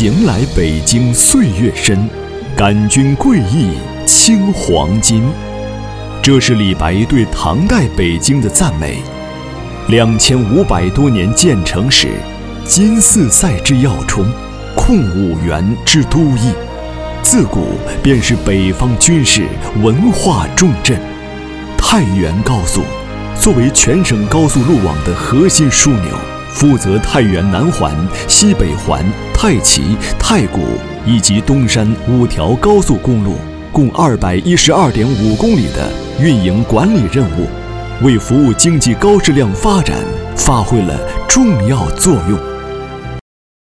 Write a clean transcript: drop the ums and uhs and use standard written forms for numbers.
行来北京岁月深，感君贵意青黄金。这是李白对唐代北京的赞美。2500多年建成时，金四塞之要冲，控五原之都邑，自古便是北方军事文化重镇。太原高速作为全省高速路网的核心枢纽，负责太原南环、西北环、太齐、太谷以及东山5条高速公路共212.5公里的运营管理任务，为服务经济高质量发展发挥了重要作用。